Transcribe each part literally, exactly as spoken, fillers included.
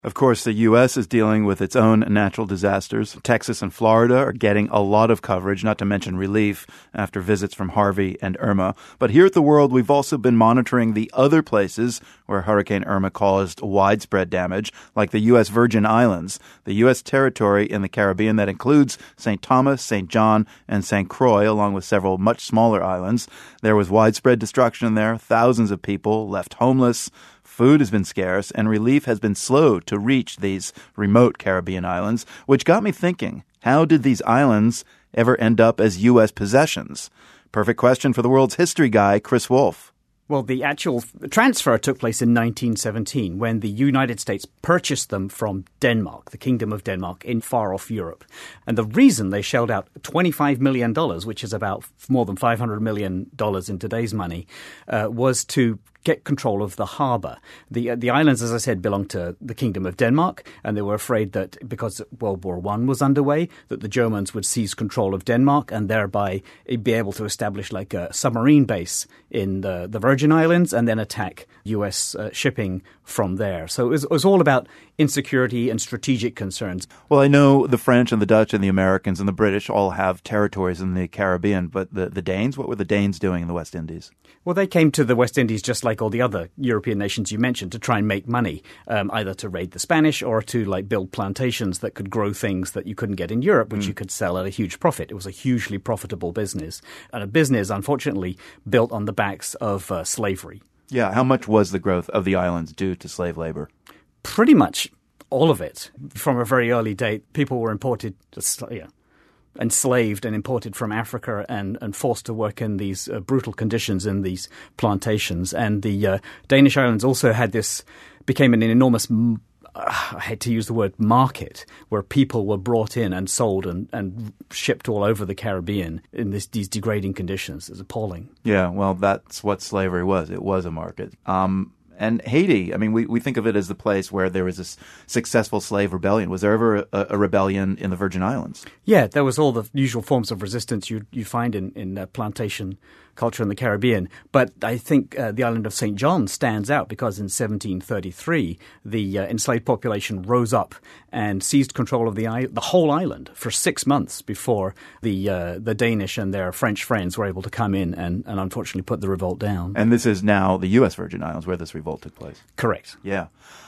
Of course, the U S is dealing with its own natural disasters. Texas and Florida are getting a lot of coverage, not to mention relief after visits from Harvey and Irma. But here at The World, we've also been monitoring the other places where Hurricane Irma caused widespread damage, like the U S Virgin Islands, the U S territory in the Caribbean that includes Saint Thomas, Saint John, and Saint Croix, along with several much smaller islands. There was widespread destruction there, thousands of people left homeless. Food has been scarce, and relief has been slow to reach these remote Caribbean islands, which got me thinking, how did these islands ever end up as U S possessions? Perfect question for the world's history guy, Chris Wolf. Well, the actual transfer took place in nineteen seventeen when the United States purchased them from Denmark, the Kingdom of Denmark, in far-off Europe. And the reason they shelled out twenty-five million dollars, which is about more than five hundred million dollars in today's money, uh, was to get control of the harbour. The uh, the islands, as I said, belonged to the Kingdom of Denmark, and they were afraid that because World War One was underway, that the Germans would seize control of Denmark and thereby be able to establish like a submarine base in the, the Virgin Islands and then attack U S uh, shipping from there. So it was, it was all about insecurity and strategic concerns. Well, I know the French and the Dutch and the Americans and the British all have territories in the Caribbean, but the, the Danes, what were the Danes doing in the West Indies? Well, they came to the West Indies just like all the other European nations you mentioned to try and make money, um, either to raid the Spanish or to like build plantations that could grow things that you couldn't get in Europe, which mm. you could sell at a huge profit. It was a hugely profitable business, and a business, unfortunately, built on the backs of uh, slavery. Yeah, how much was the growth of the islands due to slave labor? Pretty much all of it. From a very early date, people were imported to, yeah, enslaved and imported from Africa and, and forced to work in these uh, brutal conditions in these plantations. And the uh, Danish islands also had this, became an enormous, uh, I hate to use the word market, where people were brought in and sold and, and shipped all over the Caribbean in this, these degrading conditions. It's appalling. Yeah, well, that's what slavery was. It was a market. Um And Haiti, I mean, we, we think of it as the place where there was this successful slave rebellion. Was there ever a, a rebellion in the Virgin Islands? Yeah, there was all the usual forms of resistance you you find in, in uh, plantation culture in the Caribbean. But I think uh, the island of Saint John stands out because in seventeen thirty-three, the uh, enslaved population rose up and seized control of the the whole island for six months before the uh, the Danish and their French friends were able to come in and, and unfortunately put the revolt down. And this is now the U S Virgin Islands where this revolt took place. Correct. Yeah.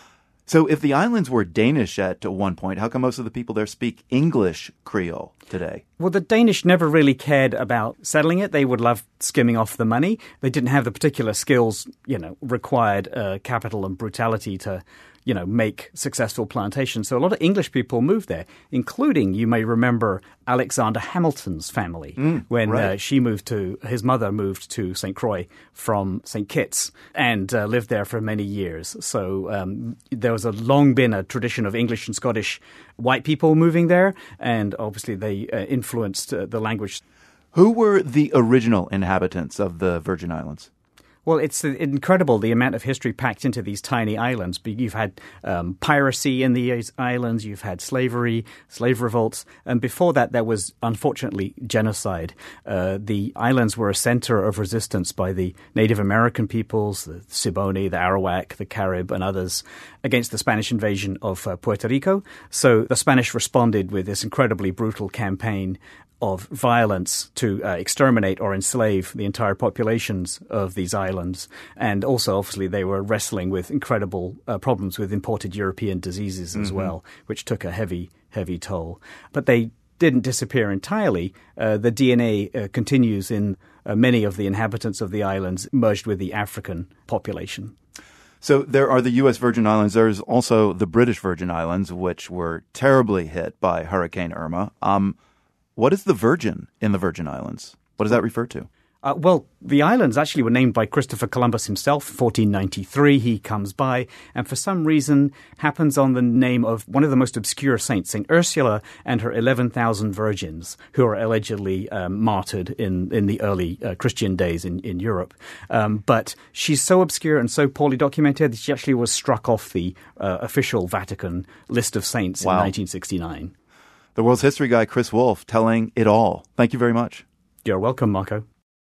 So if the islands were Danish at one point, how come most of the people there speak English Creole today? Well, the Danish never really cared about settling it. They would love skimming off the money. They didn't have the particular skills, you know, required uh, capital and brutality to, you know, make successful plantations. So a lot of English people moved there, including, you may remember, Alexander Hamilton's family. Mm, when right. uh, she moved to, his mother moved to Saint Croix from Saint Kitts and uh, lived there for many years. So um, there was a long been a tradition of English and Scottish white people moving there, and obviously they uh, influenced uh, the language. Who were the original inhabitants of the Virgin Islands? Well, it's incredible the amount of history packed into these tiny islands. You've had um, piracy in these islands, you've had slavery, slave revolts, and before that there was, unfortunately, genocide. Uh, the islands were a center of resistance by the Native American peoples, the Siboney, the Arawak, the Carib, and others, against the Spanish invasion of uh, Puerto Rico. So the Spanish responded with this incredibly brutal campaign of violence to uh, exterminate or enslave the entire populations of these islands. And also, obviously, they were wrestling with incredible uh, problems with imported European diseases as mm-hmm. well, which took a heavy, heavy toll. But they didn't disappear entirely. Uh, the D N A uh, continues in uh, many of the inhabitants of the islands, merged with the African population. So there are the U S Virgin Islands. There's also the British Virgin Islands, which were terribly hit by Hurricane Irma. Um, What is the Virgin in the Virgin Islands? What does that refer to? Uh, well, the islands actually were named by Christopher Columbus himself, fourteen ninety-three. He comes by and for some reason happens on the name of one of the most obscure saints, Saint Ursula and her eleven thousand virgins, who are allegedly um, martyred in, in the early uh, Christian days in, in Europe. Um, but she's so obscure and so poorly documented that she actually was struck off the uh, official Vatican list of saints wow. in nineteen sixty-nine. The world's history guy, Chris Wolf, telling it all. Thank you very much. You're welcome, Marco.